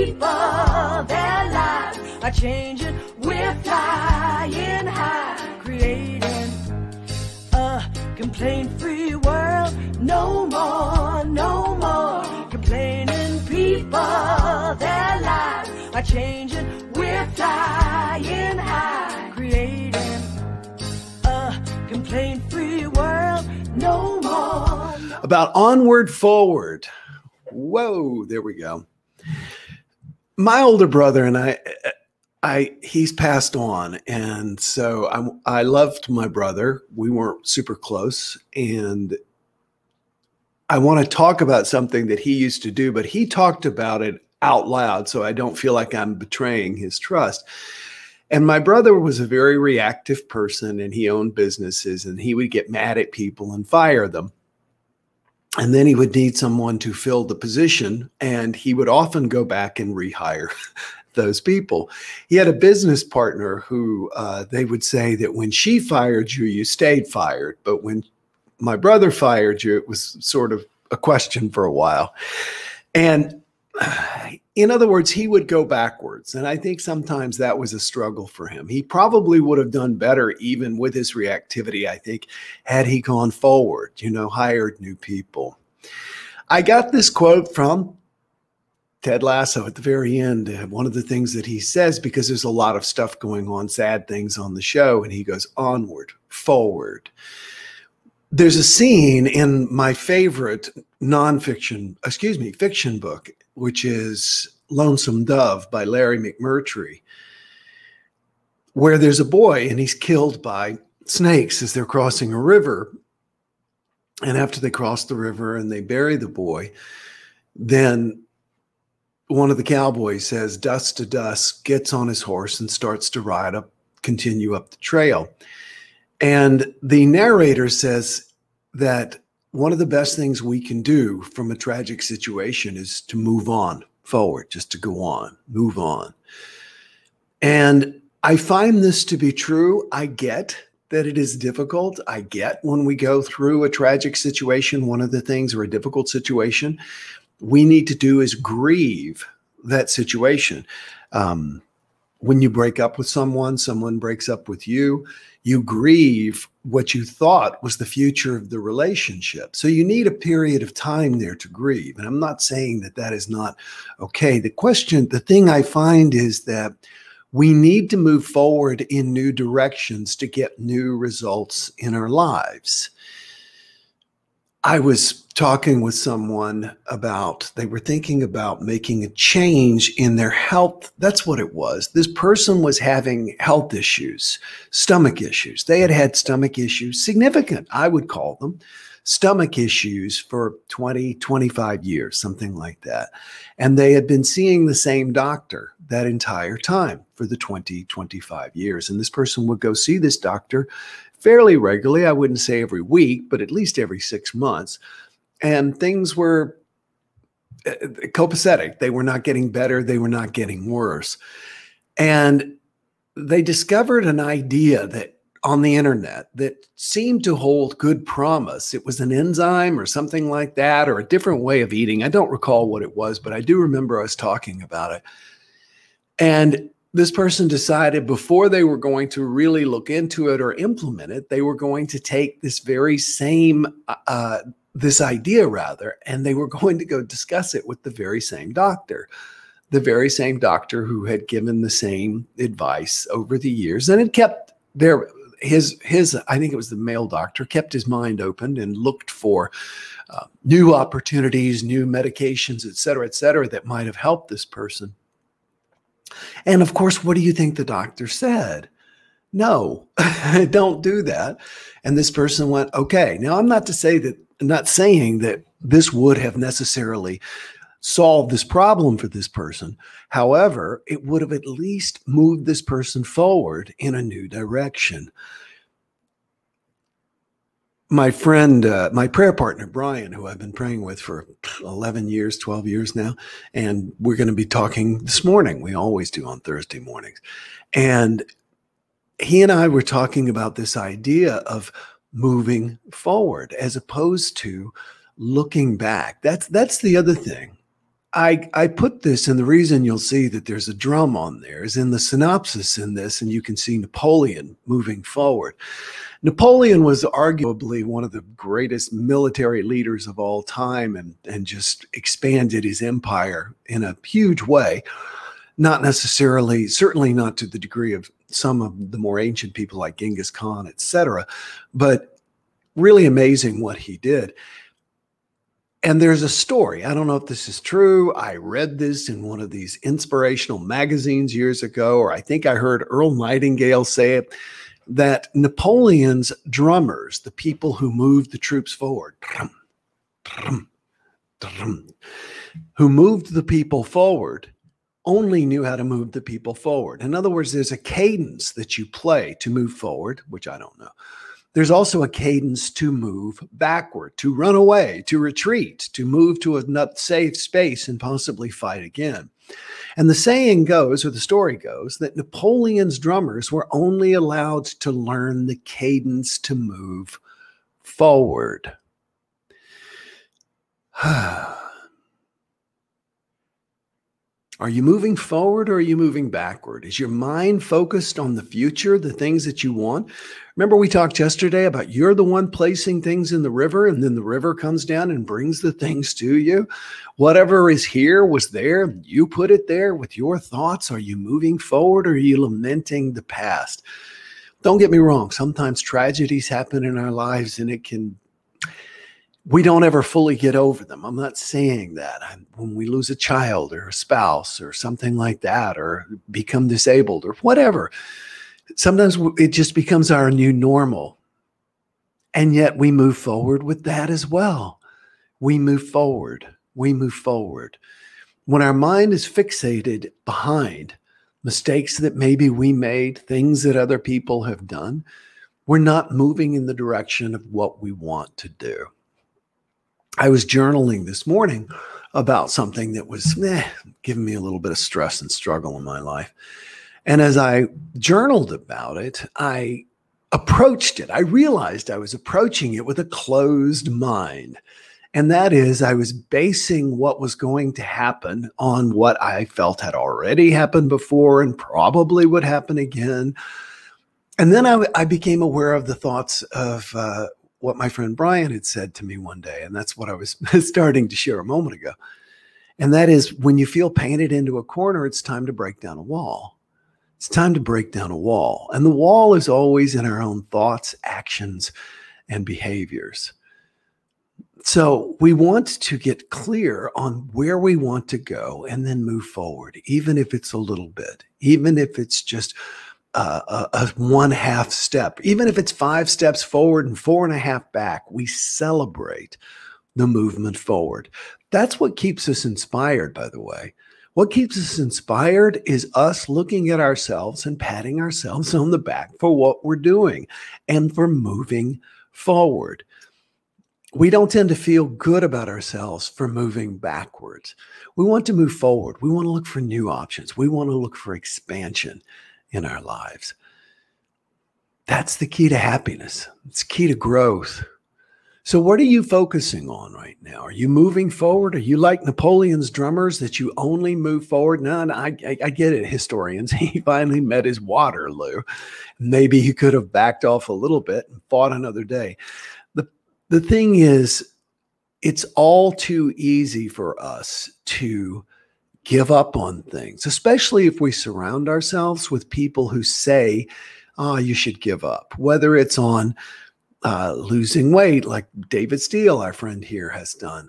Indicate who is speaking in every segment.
Speaker 1: people, their lives are changing. We're flying high, creating a complaint-free world. No more, no more complaining. People, their lives are changing. We're flying high, creating a complaint-free world. No more.
Speaker 2: About Onward Forward. Whoa, there we go. My older brother and he's passed on. And so I loved my brother. We weren't super close. And I want to talk about something that he used to do, but he talked about it out loud, so I don't feel like I'm betraying his trust. And my brother was a very reactive person, and he owned businesses, and he would get mad at people and fire them. And then he would need someone to fill the position, and he would often go back and rehire those people. He had a business partner who they would say that when she fired you, you stayed fired. But when my brother fired you, it was sort of a question for a while. And in other words, he would go backwards. And I think sometimes that was a struggle for him. He probably would have done better even with his reactivity, I think, had he gone forward, hired new people. I got this quote from Ted Lasso at the very end. One of the things that he says, because there's a lot of stuff going on, sad things on the show, and he goes, onward, forward. There's a scene in my favorite fiction book, which is Lonesome Dove by Larry McMurtry, where there's a boy and he's killed by snakes as they're crossing a river. And after they cross the river and they bury the boy, then one of the cowboys says, "Dust to dust," gets on his horse and starts to continue up the trail. And the narrator says that one of the best things we can do from a tragic situation is to move on forward, just to go on, move on. And I find this to be true. I get that it is difficult. I get when we go through a tragic situation, one of the things, or a difficult situation, we need to do is grieve that situation. When you break up with someone breaks up with you, you grieve what you thought was the future of the relationship. So you need a period of time there to grieve. And I'm not saying that that is not okay. The thing I find is that we need to move forward in new directions to get new results in our lives. I was talking with someone they were thinking about making a change in their health. That's what it was. This person was having health issues, stomach issues. They had had stomach issues, significant, I would call them, stomach issues for 20, 25 years, something like that. And they had been seeing the same doctor that entire time for the 20, 25 years. And this person would go see this doctor fairly regularly. I wouldn't say every week, but at least every 6 months. And things were copacetic. They were not getting better. They were not getting worse. And they discovered an idea that on the internet that seemed to hold good promise. It was an enzyme or something like that, or a different way of eating. I don't recall what it was, but I do remember us talking about it. And this person decided before they were going to really look into it or implement it, they were going to take this very same, this idea rather, and they were going to go discuss it with the very same doctor who had given the same advice over the years. And it kept his, I think it was the male doctor, kept his mind open and looked for new opportunities, new medications, et cetera, that might have helped this person. And of course, what do you think the doctor said? No, don't do that. And this person went, okay. Now, I'm not saying that this would have necessarily solved this problem for this person. However, it would have at least moved this person forward in a new direction. My friend, my prayer partner, Brian, who I've been praying with for 11 years, 12 years now, and we're going to be talking this morning. We always do on Thursday mornings. And he and I were talking about this idea of moving forward as opposed to looking back. That's the other thing. I put this, and the reason you'll see that there's a drum on there is in the synopsis in this, and you can see Napoleon moving forward. Napoleon was arguably one of the greatest military leaders of all time, and just expanded his empire in a huge way. Not necessarily, certainly not to the degree of some of the more ancient people like Genghis Khan, etc., but really amazing what he did. And there's a story. I don't know if this is true. I read this in one of these inspirational magazines years ago, or I think I heard Earl Nightingale say it, that Napoleon's drummers, the people who moved the troops forward, who moved the people forward, only knew how to move the people forward. In other words, there's a cadence that you play to move forward, which I don't know. There's also a cadence to move backward, to run away, to retreat, to move to a safe space and possibly fight again. And the saying goes, or the story goes, that Napoleon's drummers were only allowed to learn the cadence to move forward. Are you moving forward or are you moving backward? Is your mind focused on the future, the things that you want? Remember we talked yesterday about you're the one placing things in the river, and then the river comes down and brings the things to you. Whatever is here was there. You put it there with your thoughts. Are you moving forward or are you lamenting the past? Don't get me wrong. Sometimes tragedies happen in our lives and we don't ever fully get over them. I'm not saying that. When we lose a child or a spouse or something like that, or become disabled or whatever, sometimes it just becomes our new normal. And yet we move forward with that as well. We move forward. We move forward. When our mind is fixated behind mistakes that maybe we made, things that other people have done, we're not moving in the direction of what we want to do. I was journaling this morning about something that was giving me a little bit of stress and struggle in my life. And as I journaled about it, I approached it. I realized I was approaching it with a closed mind. And that is, I was basing what was going to happen on what I felt had already happened before and probably would happen again. And then I became aware of the thoughts of what my friend Brian had said to me one day. And that's what I was starting to share a moment ago. And that is, when you feel painted into a corner, it's time to break down a wall. It's time to break down a wall. And the wall is always in our own thoughts, actions, and behaviors. So we want to get clear on where we want to go and then move forward, even if it's a little bit, even if it's just a 1/2 step, even if it's 5 steps forward and 4.5 back, we celebrate the movement forward. That's what keeps us inspired, by the way. What keeps us inspired is us looking at ourselves and patting ourselves on the back for what we're doing and for moving forward. We don't tend to feel good about ourselves for moving backwards. We want to move forward. We want to look for new options. We want to look for expansion in our lives. That's the key to happiness. It's key to growth. So what are you focusing on right now? Are you moving forward? Are you like Napoleon's drummers that you only move forward? No, I get it, historians. He finally met his Waterloo. Maybe he could have backed off a little bit and fought another day. The thing is, it's all too easy for us to give up on things, especially if we surround ourselves with people who say, oh, you should give up, whether it's on losing weight, like David Steele, our friend here, has done,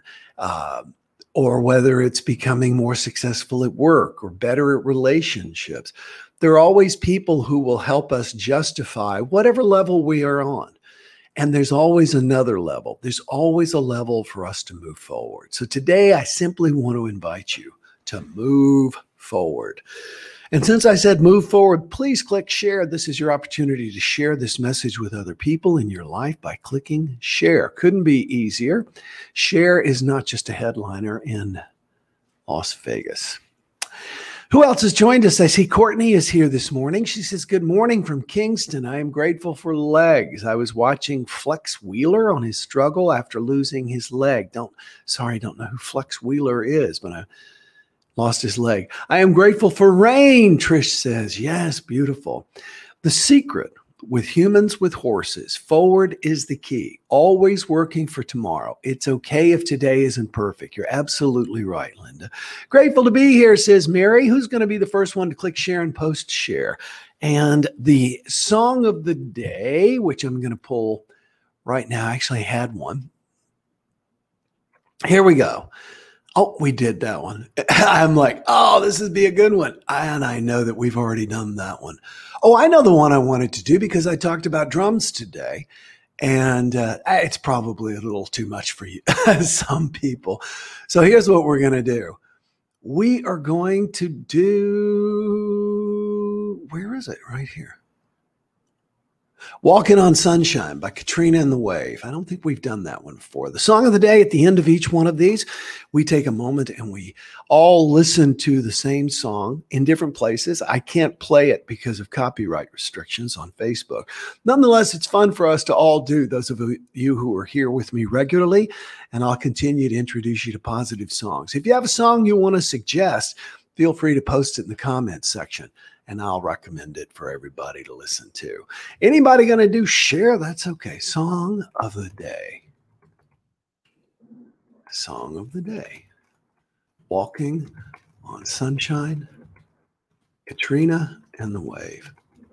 Speaker 2: or whether it's becoming more successful at work or better at relationships. There are always people who will help us justify whatever level we are on. And there's always another level. There's always a level for us to move forward. So today, I simply want to invite you to move forward. And since I said move forward, please click share. This is your opportunity to share this message with other people in your life by clicking share. Couldn't be easier. Share is not just a headliner in Las Vegas. Who else has joined us? I see Courtney is here this morning. She says, good morning from Kingston. I am grateful for legs. I was watching Flex Wheeler on his struggle after losing his leg. Don't know who Flex Wheeler is, but I lost his leg. I am grateful for rain, Trish says. Yes, beautiful. The secret with humans with horses, forward is the key. Always working for tomorrow. It's okay if today isn't perfect. You're absolutely right, Linda. Grateful to be here, says Mary. Who's going to be the first one to click share and post share? And the song of the day, which I'm going to pull right now. I actually had one. Here we go. Oh, we did that one. I'm like, oh, this would be a good one. And I know that we've already done that one. Oh, I know the one I wanted to do because I talked about drums today. And it's probably a little too much for you, some people. So here's what we're going to do. We are going to do, where is it? Right here. Walking on Sunshine by Katrina and the Wave. I don't think we've done that one before. The song of the day, at the end of each one of these, we take a moment and we all listen to the same song in different places. I can't play it because of copyright restrictions on Facebook. Nonetheless, it's fun for us to all do, those of you who are here with me regularly, and I'll continue to introduce you to positive songs. If you have a song you want to suggest, feel free to post it in the comments section, and I'll recommend it for everybody to listen to. Anybody going to do share? That's okay. Song of the day. Song of the day. Walking on Sunshine, Katrina and the Wave.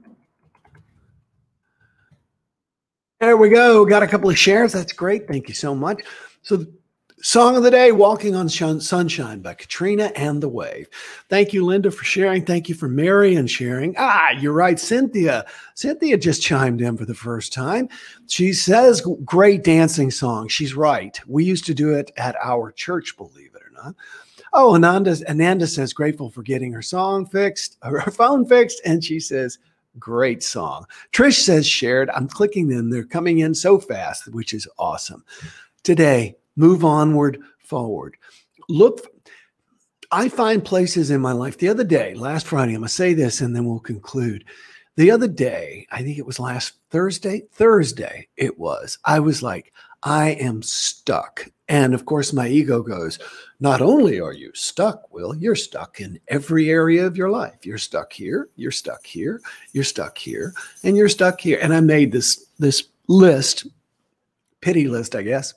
Speaker 2: There we go. Got a couple of shares. That's great. Thank you so much. So song of the day, Walking on Sunshine by Katrina and the Wave. Thank you, Linda, for sharing. Thank you for Marion sharing. You're right, Cynthia. Cynthia just chimed in for the first time. She says, great dancing song. She's right. We used to do it at our church, believe it or not. Oh, Ananda says, grateful for getting her phone fixed. And she says, great song. Trish says, shared. I'm clicking them. They're coming in so fast, which is awesome. Today, move onward, forward. Look, I find places in my life. The other day, last Friday, I'm going to say this and then we'll conclude. The other day, I think it was last Thursday it was, I was like, I am stuck. And of course, my ego goes, not only are you stuck, Will, you're stuck in every area of your life. You're stuck here, you're stuck here, you're stuck here, and you're stuck here. And I made this list, pity list, I guess.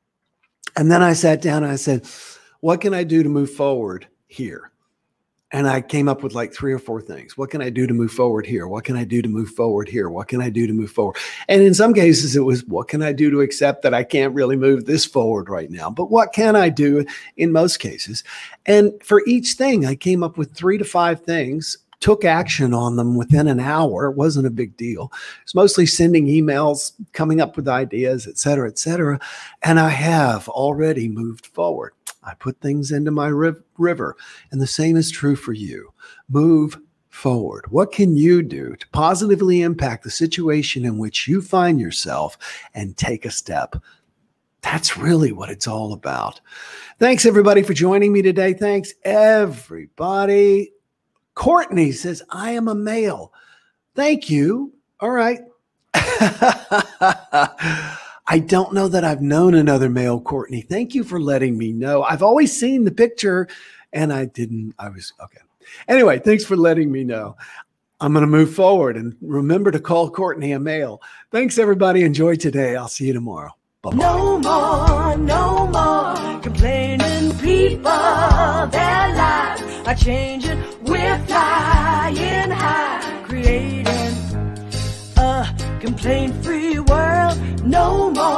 Speaker 2: And then I sat down and I said, what can I do to move forward here? And I came up with like 3 or 4 things. What can I do to move forward here? What can I do to move forward here? What can I do to move forward? And in some cases, it was, what can I do to accept that I can't really move this forward right now? But what can I do in most cases? And for each thing, I came up with 3 to 5 things, took action on them within an hour. It wasn't a big deal. It's mostly sending emails, coming up with ideas, et cetera, et cetera. And I have already moved forward. I put things into my river, and the same is true for you. Move forward. What can you do to positively impact the situation in which you find yourself and take a step? That's really what it's all about. Thanks, everybody, for joining me today. Thanks, everybody. Courtney says, I am a male. Thank you. All right. I don't know that I've known another male, Courtney. Thank you for letting me know. I've always seen the picture and I was okay. Anyway, thanks for letting me know. I'm going to move forward and remember to call Courtney a male. Thanks, everybody. Enjoy today. I'll see you tomorrow. Bye-bye.
Speaker 1: No more complaining people. Their lives are changing. We're flying high, creating a complaint-free world. No more